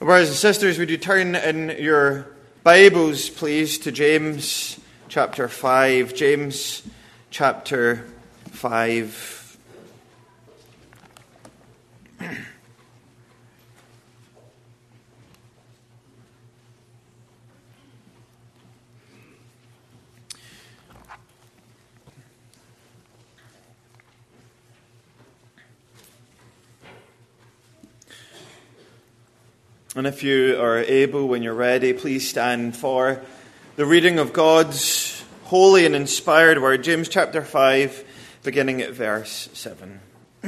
Brothers and sisters, would you turn in your Bibles, please, to James chapter 5. James chapter 5. And if you are able, when you're ready, please stand for the reading of God's holy and inspired word. James chapter 5, beginning at verse 7.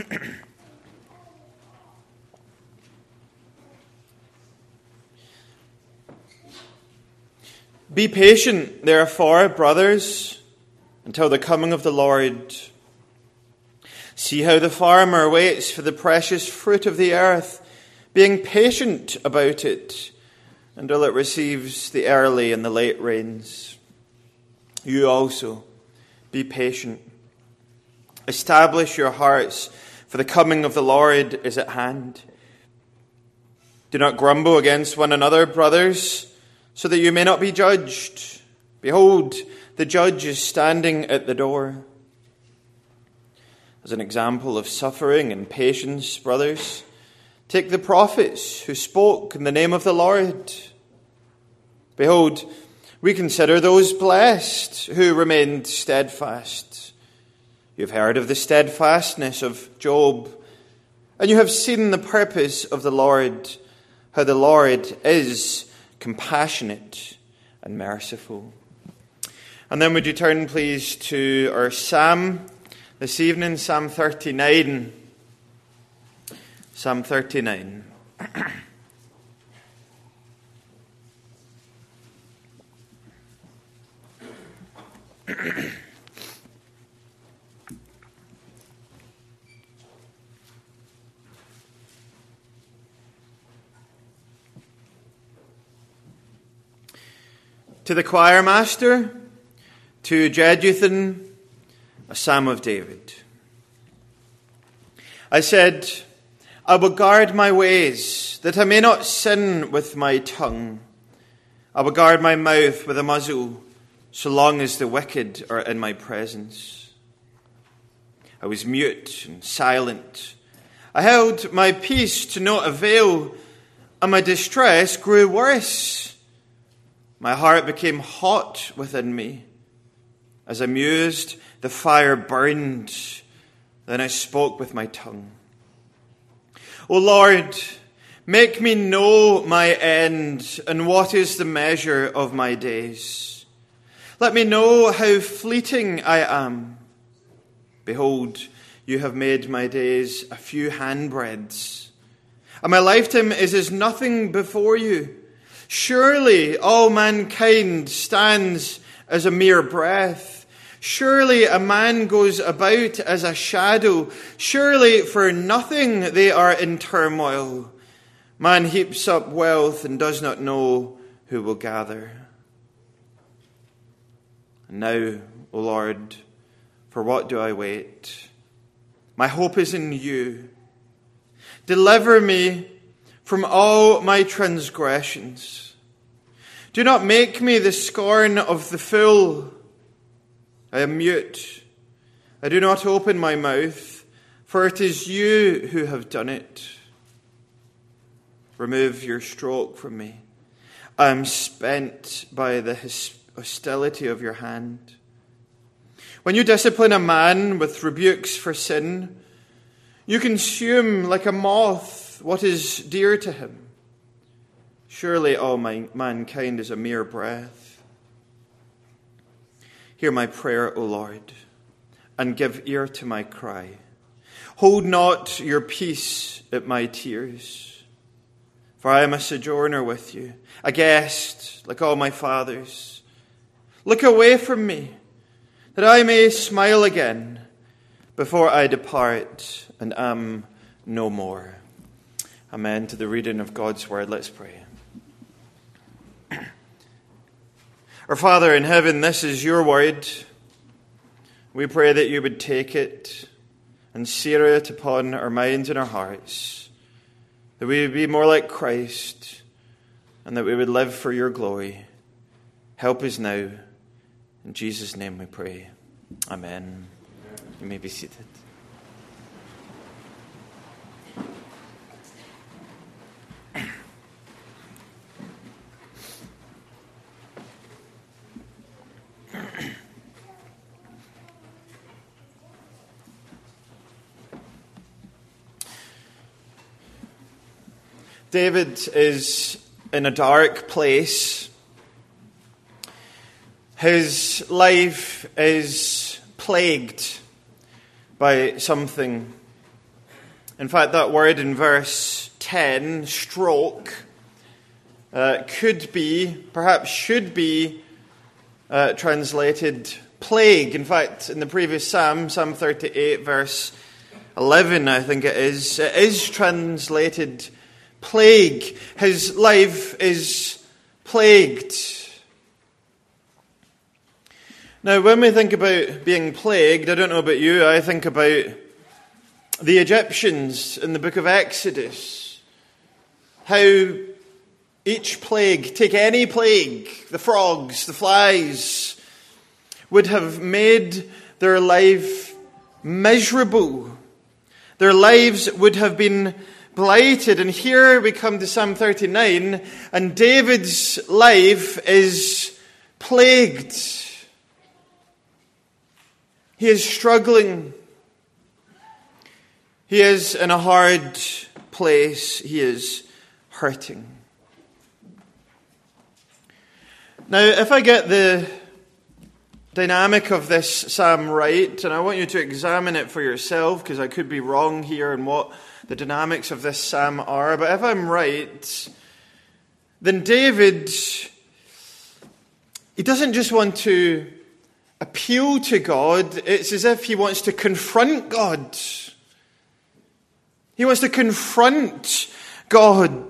Be patient, therefore, brothers, until the coming of the Lord. See how the farmer waits for the precious fruit of the earth, being patient about it until it receives the early and the late rains. You also be patient. Establish your hearts, for the coming of the Lord is at hand. Do not grumble against one another, brothers, so that you may not be judged. Behold, the judge is standing at the door. As an example of suffering and patience, brothers, take the prophets who spoke in the name of the Lord. Behold, we consider those blessed who remained steadfast. You have heard of the steadfastness of Job, and you have seen the purpose of the Lord, how the Lord is compassionate and merciful. And then would you turn, please, to our psalm this evening, Psalm 39. Psalm 39. To the choir master, to Jeduthun, a psalm of David. I said, I will guard my ways, that I may not sin with my tongue. I will guard my mouth with a muzzle, so long as the wicked are in my presence. I was mute and silent. I held my peace to no avail, and my distress grew worse. My heart became hot within me. As I mused, the fire burned. Then I spoke with my tongue. O Lord, make me know my end and what is the measure of my days. Let me know how fleeting I am. Behold, you have made my days a few handbreadths, and my lifetime is as nothing before you. Surely all mankind stands as a mere breath. Surely a man goes about as a shadow. Surely for nothing they are in turmoil. Man heaps up wealth and does not know who will gather. And now, O Lord, for what do I wait? My hope is in you. Deliver me from all my transgressions. Do not make me the scorn of the fool. I am mute. I do not open my mouth, for it is you who have done it. Remove your stroke from me. I am spent by the hostility of your hand. When you discipline a man with rebukes for sin, you consume like a moth what is dear to him. Surely all mankind is a mere breath. Hear my prayer, O Lord, and give ear to my cry. Hold not your peace at my tears, for I am a sojourner with you, a guest like all my fathers. Look away from me, that I may smile again before I depart and am no more. Amen. To the reading of God's word, let's pray. Our Father in heaven, this is your word. We pray that you would take it and sear it upon our minds and our hearts, that we would be more like Christ and that we would live for your glory. Help us now. In Jesus' name we pray. Amen. You may be seated. David is in a dark place. His life is plagued by something. In fact, that word in verse 10, stroke, could be, perhaps should be, translated plague. In fact, in the previous Psalm, Psalm 38, verse 11, I think it is translated plague. His life is plagued. Now, when we think about being plagued, I don't know about you, I think about the Egyptians in the book of Exodus. How each plague, take any plague, the frogs, the flies, would have made their life miserable. Their lives would have been blighted. And here we come to Psalm 39, and David's life is plagued. He is struggling. He is in a hard place. He is hurting. Now, if I get the dynamic of this psalm right, and I want you to examine it for yourself, because I could be wrong here in what the dynamics of this psalm are, but if I'm right, then David, he doesn't just want to appeal to God, it's as if he wants to confront God. He wants to confront God.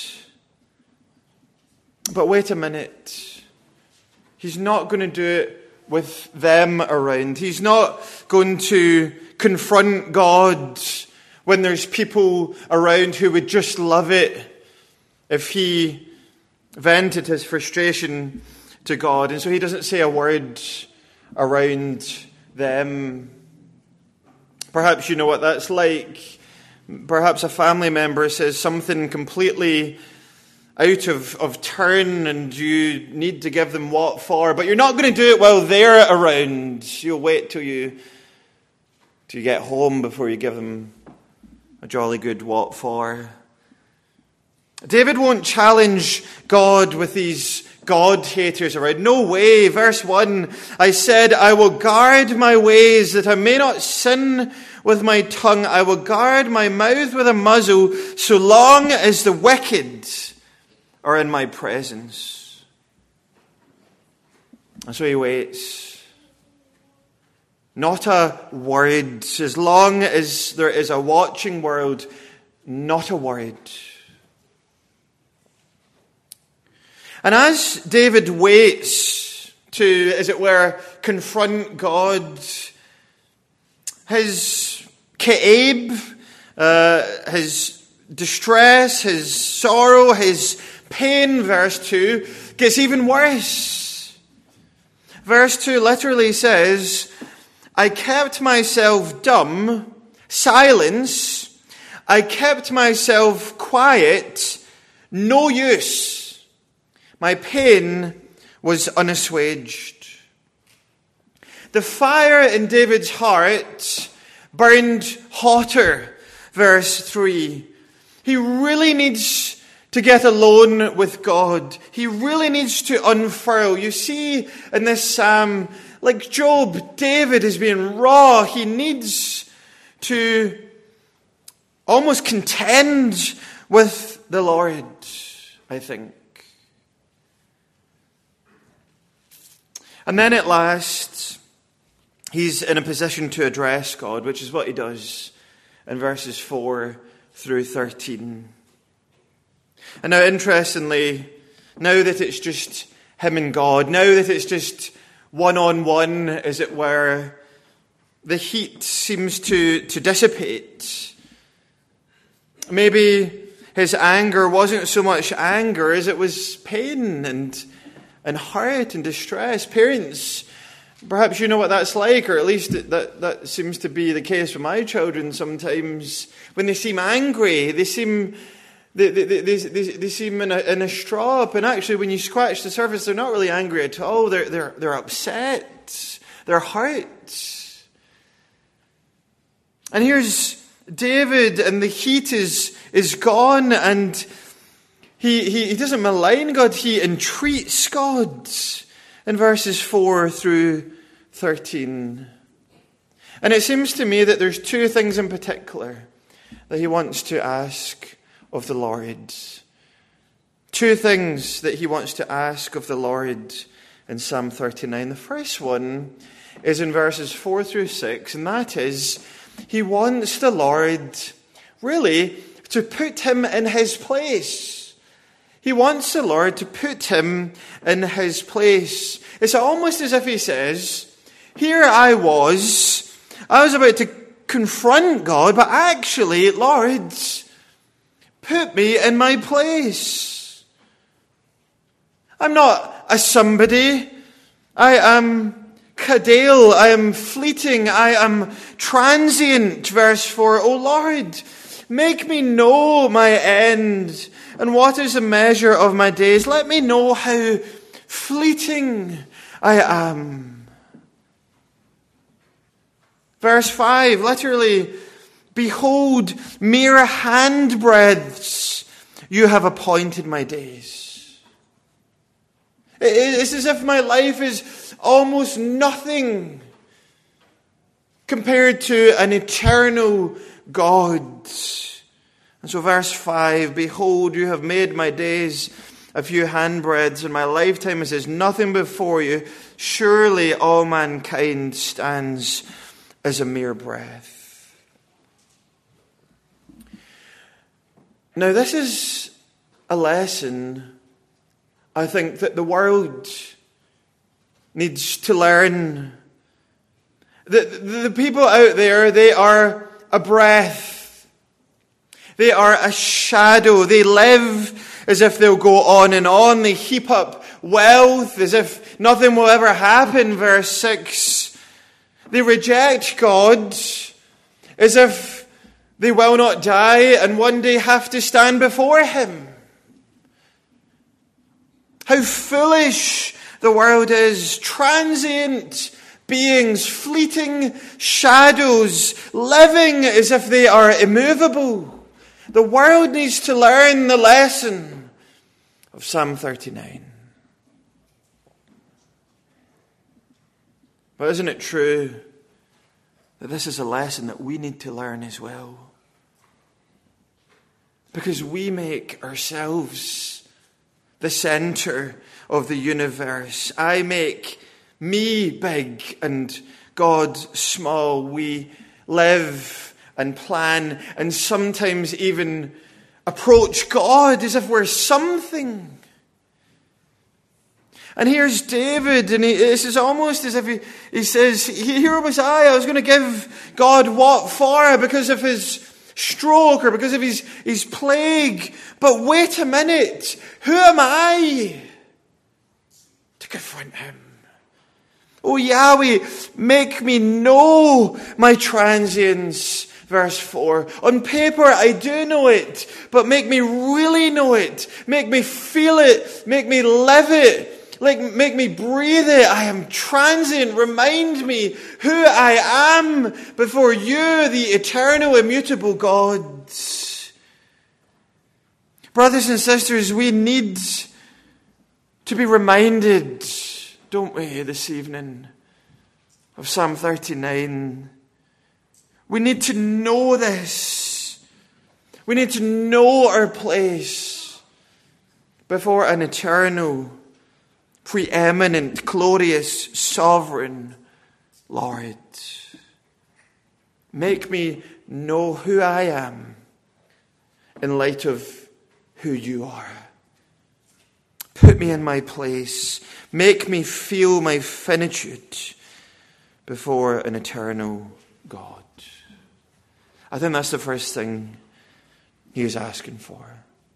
But wait a minute. He's not going to do it with them around. He's not going to confront God when there's people around who would just love it if he vented his frustration to God. And so he doesn't say a word around them. Perhaps you know what that's like. Perhaps a family member says something completely out of turn and you need to give them what for, but you're not going to do it while they're around. You'll wait till you get home before you give them a jolly good what for. David won't challenge God with these God haters around. No way. Verse 1, I said, I will guard my ways that I may not sin with my tongue. I will guard my mouth with a muzzle so long as the wicked are in my presence. And so he waits. Not a word. As long as there is a watching world, not a word. And as David waits to, as it were, confront God, his ka'ab, his distress, his sorrow, his pain, verse 2, gets even worse. Verse 2 literally says, I kept myself dumb, silence. I kept myself quiet, no use. My pain was unassuaged. The fire in David's heart burned hotter, verse 3. He really needs to get alone with God. He really needs to unfurl. You see in this psalm, like Job, David is being raw. He needs to almost contend with the Lord, I think. And then at last, he's in a position to address God, which is what he does in verses 4 through 13. And now, interestingly, now that it's just him and God, now that it's just one-on-one, as it were, the heat seems to dissipate. Maybe his anger wasn't so much anger as it was pain and hurt and distress. Parents, perhaps you know what that's like, or at least that seems to be the case with my children sometimes. When they seem angry, they seem in a strop, and actually when you scratch the surface, they're not really angry at all. They're upset. They're hurt. And here's David, and the heat is gone, and he doesn't malign God, he entreats God in verses 4 through 13. And it seems to me that there's two things in particular that he wants to ask of the Lord. Two things that he wants to ask of the Lord in Psalm 39. The first one is in verses 4 through 6, and that is, he wants the Lord really to put him in his place. He wants the Lord to put him in his place. It's almost as if he says, here I was about to confront God, but actually, Lord, put me in my place. I'm not a somebody. I am Kadeel, I am fleeting, I am transient. Verse 4, O Lord, make me know my end, and what is the measure of my days. Let me know how fleeting I am. Verse 5, literally, behold, mere handbreadths you have appointed my days. It's as if my life is almost nothing compared to an eternal God. And so verse 5, behold, you have made my days a few handbreadths, and my lifetime is as nothing before you. Surely all mankind stands as a mere breath. Now this is a lesson, I think, that the world needs to learn. The people out there, they are a breath. They are a shadow. They live as if they'll go on and on. They heap up wealth as if nothing will ever happen. Verse 6. They reject God as if they will not die and one day have to stand before Him. How foolish the world is. Transient beings, fleeting shadows, living as if they are immovable. The world needs to learn the lesson of Psalm 39. But isn't it true that this is a lesson that we need to learn as well? Because we make ourselves the center of the universe. I make me big and God small. We live and plan and sometimes even approach God as if we're something. And here's David, and this is almost as if he says, here was I was going to give God what for? Because of his stroke or because of his plague. But wait a minute, who am I to confront him? Oh Yahweh, make me know my transience. Verse 4. On paper, I do know it, but make me really know it. Make me feel it. Make me live it. Make me breathe it. I am transient. Remind me who I am before you, the eternal, immutable God. Brothers and sisters, we need to be reminded, don't we, this evening, of Psalm 39. We need to know this. We need to know our place before an eternal, preeminent, glorious, sovereign Lord. Make me know who I am in light of who you are. Put me in my place. Make me feel my finitude before an eternal God. I think that's the first thing he is asking for.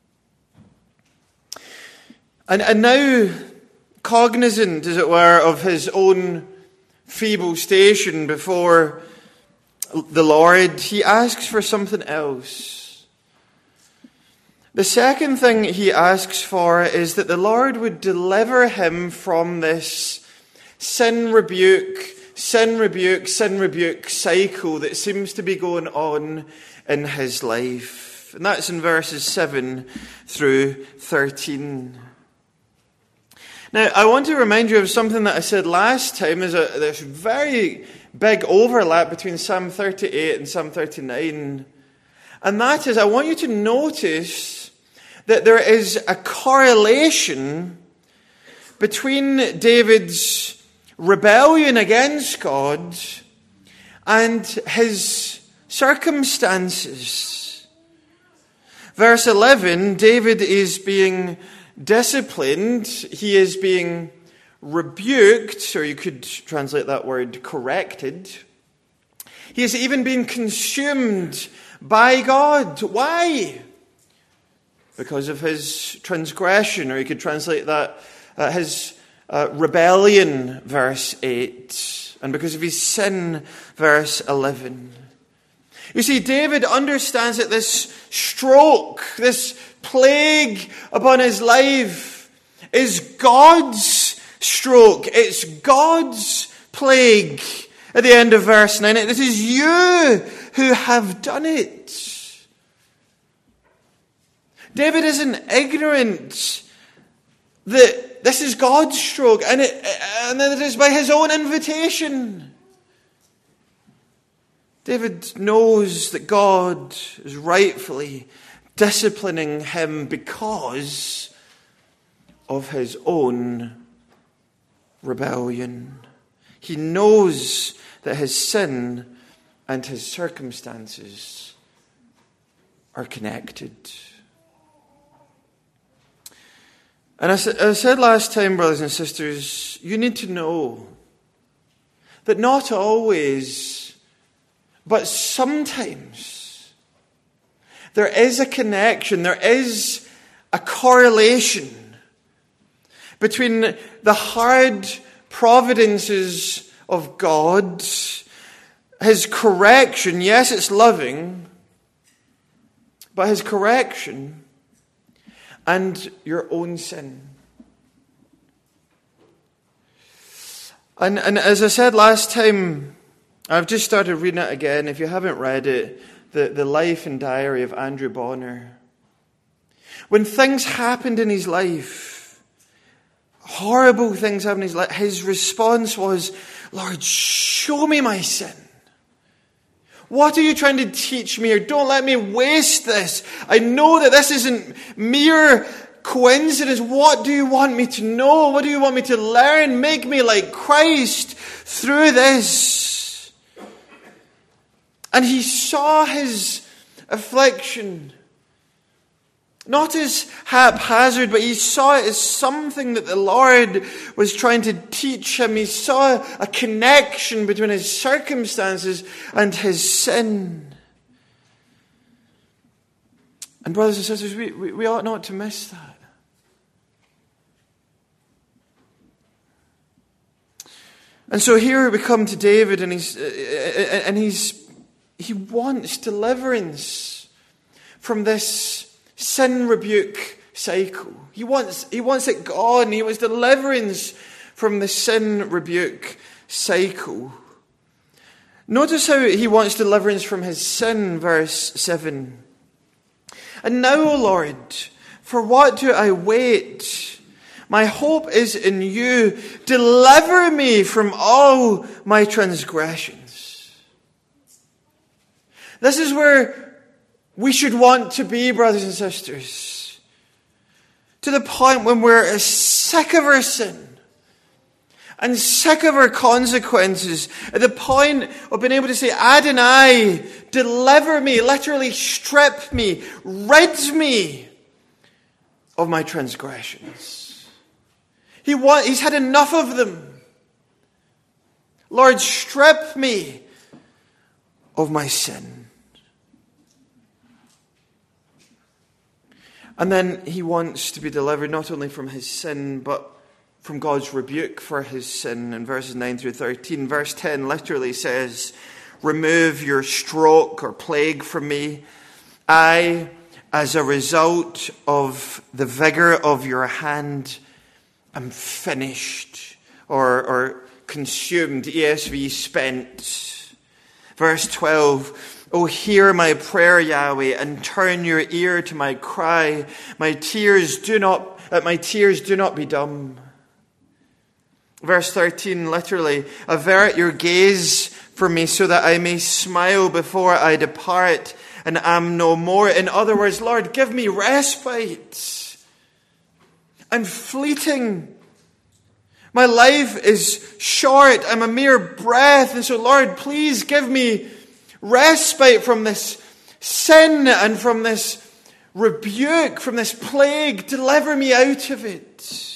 And now, cognizant, as it were, of his own feeble station before the Lord, he asks for something else. The second thing he asks for is that the Lord would deliver him from this sin rebuke cycle that seems to be going on in his life. And that's in verses 7 through 13. Now, I want to remind you of something that I said last time. There's very big overlap between Psalm 38 and Psalm 39. And that is, I want you to notice that there is a correlation between David's rebellion against God and his circumstances. Verse 11, David is being disciplined. He is being rebuked, or you could translate that word corrected. He is even being consumed by God. Why? Because of his transgression, or you could translate that his rebellion, verse 8, and because of his sin, verse 11. You see, David understands that this stroke, this plague upon his life, is God's stroke. It's God's plague. At the end of verse 9, it is you who have done it. David isn't ignorant that this is God's stroke, and that it is by his own invitation. David knows that God is rightfully disciplining him because of his own rebellion. He knows that his sin and his circumstances are connected. And as I said last time, brothers and sisters, you need to know that not always, but sometimes, there is a connection, there is a correlation between the hard providences of God, his correction, yes, it's loving, but his correction and your own sin. And as I said last time, I've just started reading it again. If you haven't read it, the life and diary of Andrew Bonner. When things happened in his life, horrible things happened in his life, his response was, Lord, show me my sin. What are you trying to teach me here? Don't let me waste this. I know that this isn't mere coincidence. What do you want me to know? What do you want me to learn? Make me like Christ through this. And he saw his affliction not as haphazard, but he saw it as something that the Lord was trying to teach him. He saw a connection between his circumstances and his sin. And brothers and sisters, we ought not to miss that. And so here we come to David, and he wants deliverance from this sin rebuke cycle. He wants it gone. He wants deliverance from the sin rebuke cycle. Notice how he wants deliverance from his sin, verse 7. And now, O Lord, for what do I wait? My hope is in you. Deliver me from all my transgressions. This is where we should want to be, brothers and sisters. To the point when we're sick of our sin and sick of our consequences. At the point of being able to say, Adonai, deliver me, literally strip me, rid me of my transgressions. He's had enough of them. Lord, strip me of my sin. And then he wants to be delivered not only from his sin, but from God's rebuke for his sin in verses 9 through 13. Verse 10 literally says, "Remove your stroke or plague from me. I, as a result of the vigor of your hand, am finished," or consumed, ESV spent. Verse 12, "O hear my prayer, Yahweh, and turn your ear to my cry. My tears do not be dumb." Verse 13, literally, "Avert your gaze from me so that I may smile before I depart and am no more." In other words, Lord, give me respite. I'm fleeting. My life is short. I'm a mere breath. And so, Lord, please give me respite from this sin and from this rebuke, from this plague. Deliver me out of it.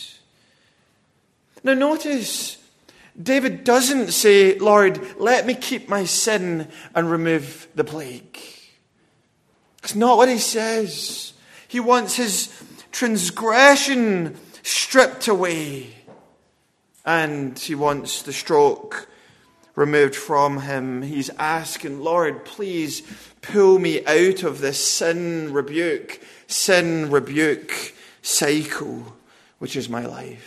Now notice, David doesn't say, "Lord, let me keep my sin and remove the plague." That's not what he says. He wants his transgression stripped away. And he wants the stroke removed from him. He's asking, "Lord, please pull me out of this sin rebuke cycle, which is my life."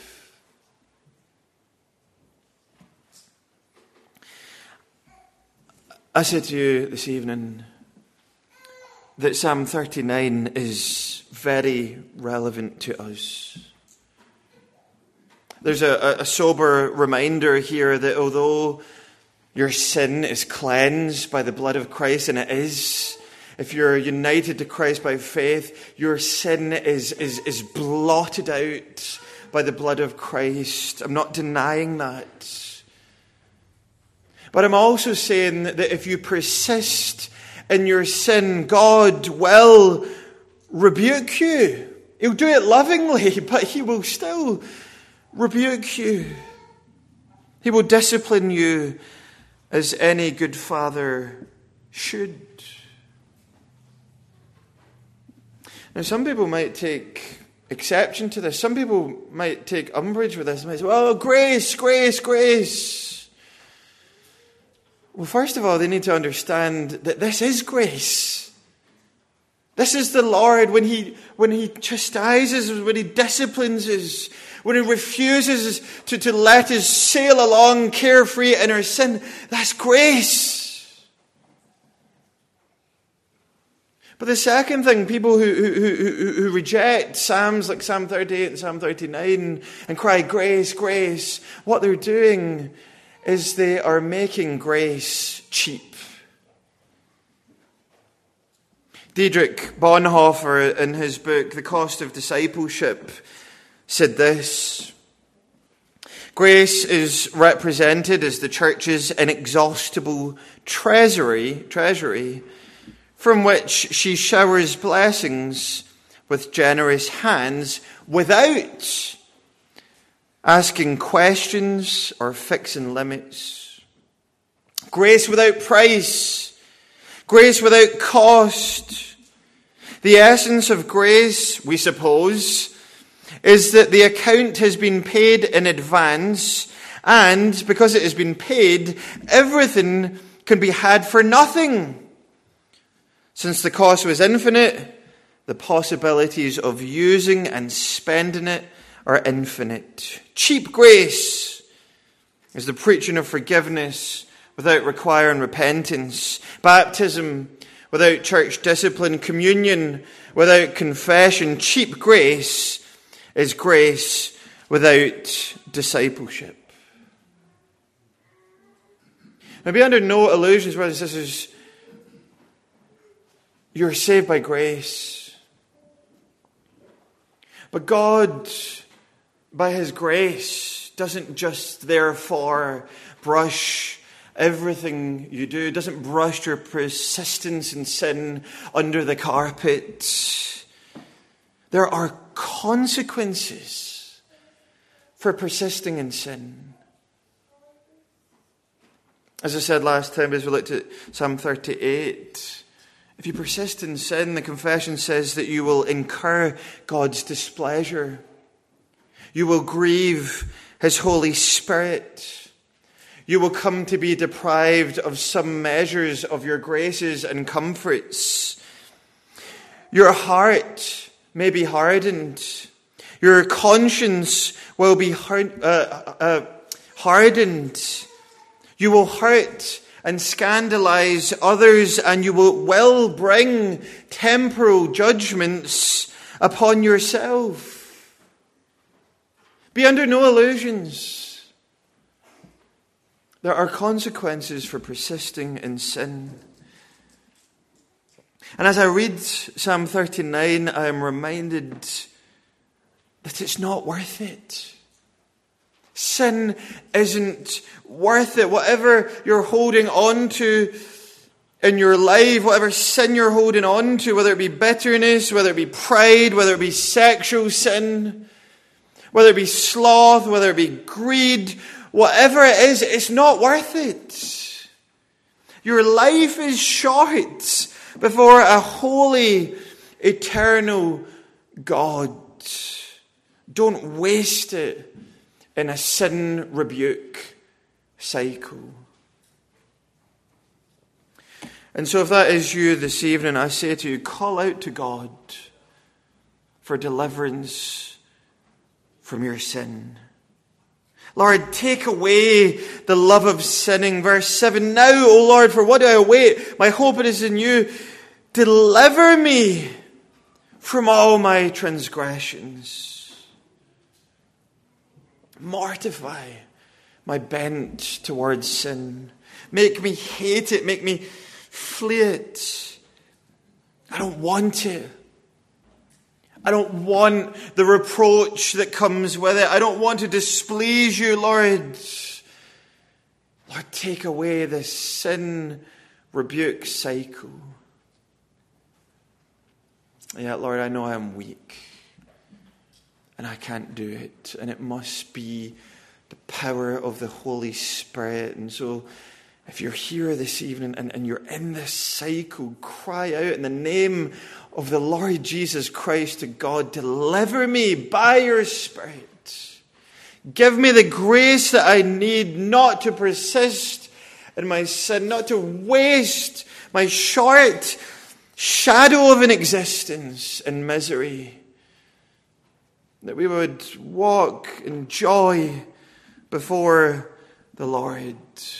I said to you this evening that Psalm 39 is very relevant to us. There's a sober reminder here that although your sin is cleansed by the blood of Christ, and it is, if you're united to Christ by faith, your sin is blotted out by the blood of Christ. I'm not denying that. But I'm also saying that if you persist in your sin, God will rebuke you. He'll do it lovingly, but he will still rebuke you. He will discipline you as any good father should. Now, some people might take exception to this. Some people might take umbrage with this. They might say, "Oh, grace, grace, grace." Well, first of all, they need to understand that this is grace. This is the Lord when He chastises us, when He disciplines us, when He refuses to let us sail along carefree in our sin. That's grace. But the second thing, people who reject Psalms like Psalm 38 and Psalm 39 and cry, "Grace, grace," what they're doing is they are making grace cheap. Dietrich Bonhoeffer, in his book, The Cost of Discipleship, said this: "Grace is represented as the church's inexhaustible treasury from which she showers blessings with generous hands without asking questions or fixing limits. Grace without price. Grace without cost. The essence of grace, we suppose, is that the account has been paid in advance, and because it has been paid, everything can be had for nothing. Since the cost was infinite, the possibilities of using and spending it are infinite. Cheap grace is the preaching of forgiveness without requiring repentance, baptism without church discipline, communion without confession. Cheap grace is grace without discipleship. Now, be under no illusions, brothers and sisters. You're saved by grace. But God, by His grace, doesn't just therefore brush everything you do, doesn't brush your persistence in sin under the carpet. There are consequences for persisting in sin. As I said last time, as we looked at Psalm 38, If you persist in sin, the confession says that you will incur God's displeasure. You will grieve His Holy Spirit. You will come to be deprived of some measures of your graces and comforts. Your heart may be hardened. Your conscience will be hardened. You will hurt and scandalize others, and you will bring temporal judgments upon yourself. Be under no illusions. There are consequences for persisting in sin. And as I read Psalm 39, I am reminded that it's not worth it. Sin isn't worth it. Whatever you're holding on to in your life, whatever sin you're holding on to, whether it be bitterness, whether it be pride, whether it be sexual sin, whether it be sloth, whether it be greed, whatever it is, it's not worth it. Your life is short before a holy, eternal God. Don't waste it in a sin rebuke cycle. And so if that is you this evening, I say to you, call out to God for deliverance from your sin. Lord, take away the love of sinning. Verse 7, now, O Lord, for what do I await? My hope is in you. Deliver me from all my transgressions. Mortify my bent towards sin. Make me hate it. Make me flee it. I don't want it. I don't want the reproach that comes with it. I don't want to displease you, Lord. Lord, take away this sin rebuke cycle. Yeah, Lord, I know I am weak. And I can't do it. And it must be the power of the Holy Spirit. And so if you're here this evening and you're in this cycle, cry out in the name of the Lord Jesus Christ to God. Deliver me by your Spirit. Give me the grace that I need not to persist in my sin, not to waste my short shadow of an existence in misery. That we would walk in joy before the Lord.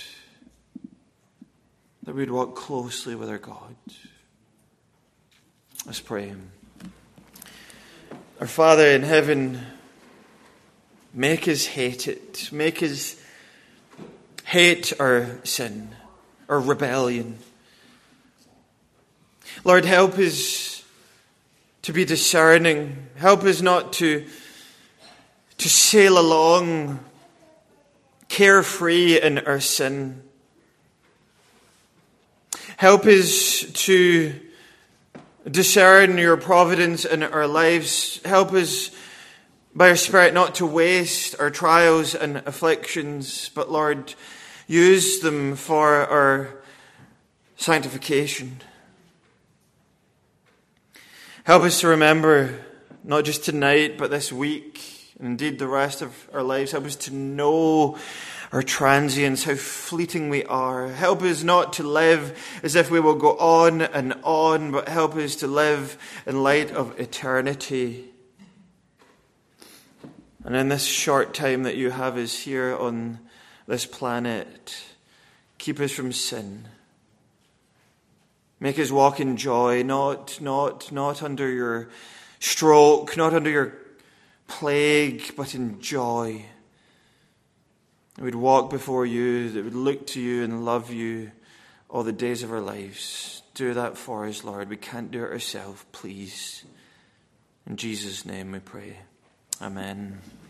That we would walk closely with our God. Let's pray. Our Father in heaven, make us hate it. Make us hate our sin, our rebellion. Lord, help us to be discerning. Help us not to sail along carefree in our sin. Help us to discern your providence in our lives. Help us by your Spirit not to waste our trials and afflictions, but Lord, use them for our sanctification. Help us to remember, not just tonight, but this week, and indeed the rest of our lives. Help us to know our transience, how fleeting we are. Help us not to live as if we will go on, but help us to live in light of eternity. And in this short time that you have us here on this planet, keep us from sin. Make us walk in joy, not under your stroke, not under your plague, but in joy. That we'd walk before you, that we'd look to you and love you all the days of our lives. Do that for us, Lord. We can't do it ourselves, please. In Jesus' name we pray. Amen.